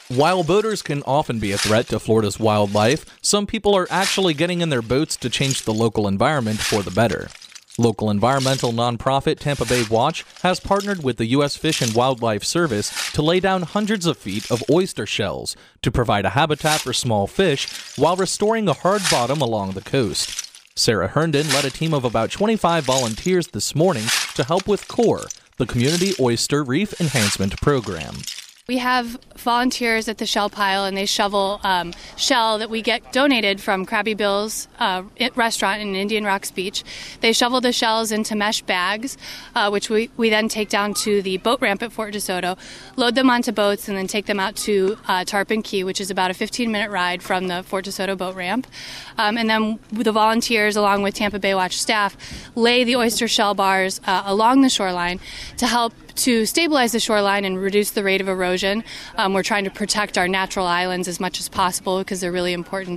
While boaters can often be a threat to Florida's wildlife, some people are actually getting in their boats to change the local environment for the better. Local environmental nonprofit Tampa Bay Watch has partnered with the U.S. Fish and Wildlife Service to lay down hundreds of feet of oyster shells to provide a habitat for small fish while restoring a hard bottom along the coast. Sarah Herndon led a team of about 25 volunteers this morning to help with CORE, the Community Oyster Reef Enhancement Program. We have volunteers at the shell pile, and they shovel shell that we get donated from Krabby Bill's restaurant in Indian Rocks Beach. They shovel the shells into mesh bags, which we then take down to the boat ramp at Fort DeSoto, load them onto boats, and then take them out to Tarpon Key, which is about a 15-minute ride from the Fort DeSoto boat ramp. And then the volunteers, along with Tampa Bay Watch staff, lay the oyster shell bars along the shoreline to help to stabilize the shoreline and reduce the rate of erosion. We're trying to protect our natural islands as much as possible because they're really important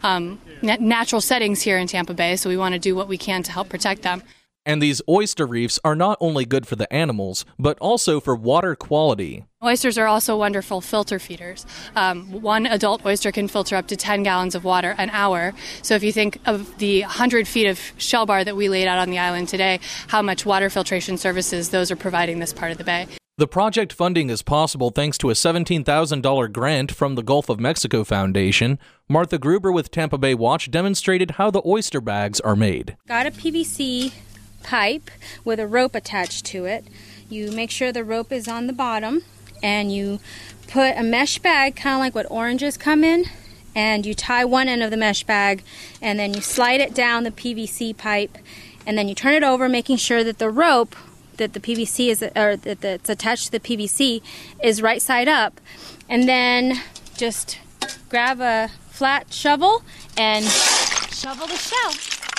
natural settings here in Tampa Bay, so we want to do what we can to help protect them. And these oyster reefs are not only good for the animals, but also for water quality. Oysters are also wonderful filter feeders. One adult oyster can filter up to 10 gallons of water an hour. So if you think of the 100 feet of shell bar that we laid out on the island today, how much water filtration services those are providing this part of the bay. The project funding is possible thanks to a $17,000 grant from the Gulf of Mexico Foundation. Martha Gruber with Tampa Bay Watch demonstrated how the oyster bags are made. Got a PVC pipe with a rope attached to it. You make sure the rope is on the bottom, and you put a mesh bag, kind of like what oranges come in, and you tie one end of the mesh bag, and then you slide it down the PVC pipe, and then you turn it over, making sure that the rope that the PVC is, or that's attached to the PVC, is right side up, and then just grab a flat shovel and shovel the shell.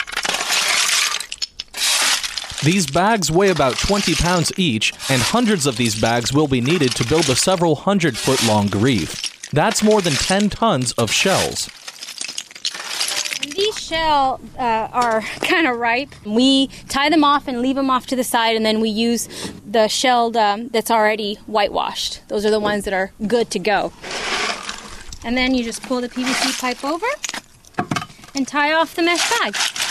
These bags weigh about 20 pounds each, and hundreds of these bags will be needed to build a several 100-foot-long reef. That's more than 10 tons of shells. And these shells are kind of ripe. We tie them off and leave them off to the side, and then we use the shell that's already whitewashed. Those are the ones that are good to go. And then you just pull the PVC pipe over and tie off the mesh bag.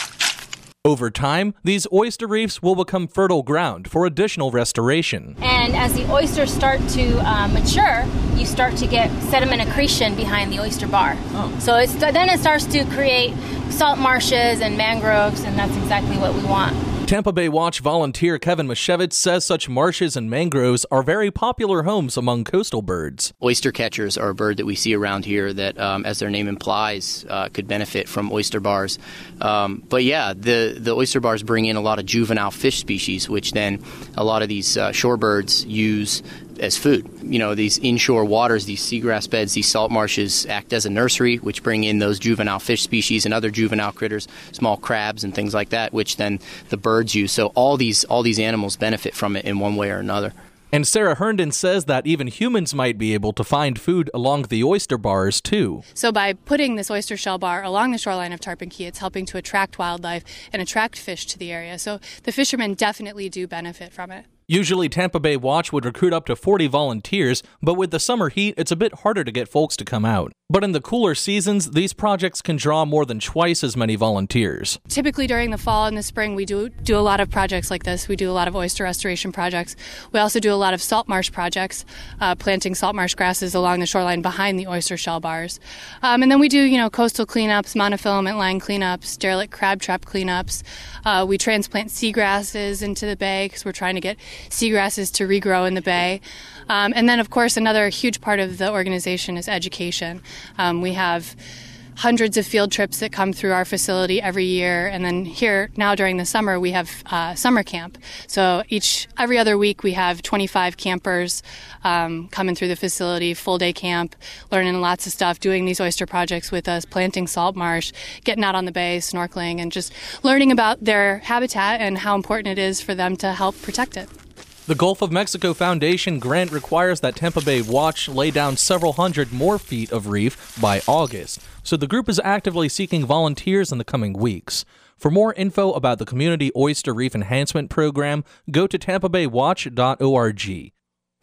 Over time, these oyster reefs will become fertile ground for additional restoration. And as the oysters start to mature, you start to get sediment accretion behind the oyster bar. So then it starts to create salt marshes and mangroves, and that's exactly what we want. Tampa Bay Watch volunteer Kevin Mashevitz says such marshes and mangroves are very popular homes among coastal birds. Oyster catchers are a bird that we see around here that, as their name implies, could benefit from oyster bars. But yeah, the oyster bars bring in a lot of juvenile fish species, which then a lot of these shorebirds use as food. You know, these inshore waters, these seagrass beds, these salt marshes act as a nursery, which bring in those juvenile fish species and other juvenile critters, small crabs and things like that, which then the birds use. So all these animals benefit from it in one way or another. And Sarah Herndon says that even humans might be able to find food along the oyster bars, too. So by putting this oyster shell bar along the shoreline of Tarpon Key, it's helping to attract wildlife and attract fish to the area. So the fishermen definitely do benefit from it. Usually Tampa Bay Watch would recruit up to 40 volunteers, but with the summer heat, it's a bit harder to get folks to come out. But in the cooler seasons, these projects can draw more than twice as many volunteers. Typically during the fall and the spring, we do a lot of projects like this. We do a lot of oyster restoration projects. We also do a lot of salt marsh projects, planting salt marsh grasses along the shoreline behind the oyster shell bars. And then we do, coastal cleanups, monofilament line cleanups, derelict crab trap cleanups. We transplant seagrasses into the bay because we're trying to get seagrasses to regrow in the bay. And then, of course, another huge part of the organization is education. We have hundreds of field trips that come through our facility every year. And then here, now during the summer, we have summer camp. So every other week, we have 25 campers coming through the facility, full-day camp, learning lots of stuff, doing these oyster projects with us, planting salt marsh, getting out on the bay, snorkeling, and just learning about their habitat and how important it is for them to help protect it. The Gulf of Mexico Foundation grant requires that Tampa Bay Watch lay down several hundred more feet of reef by August, so the group is actively seeking volunteers in the coming weeks. For more info about the Community Oyster Reef Enhancement Program, go to tampabaywatch.org.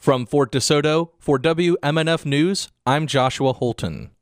From Fort DeSoto, for WMNF News, I'm Joshua Holton.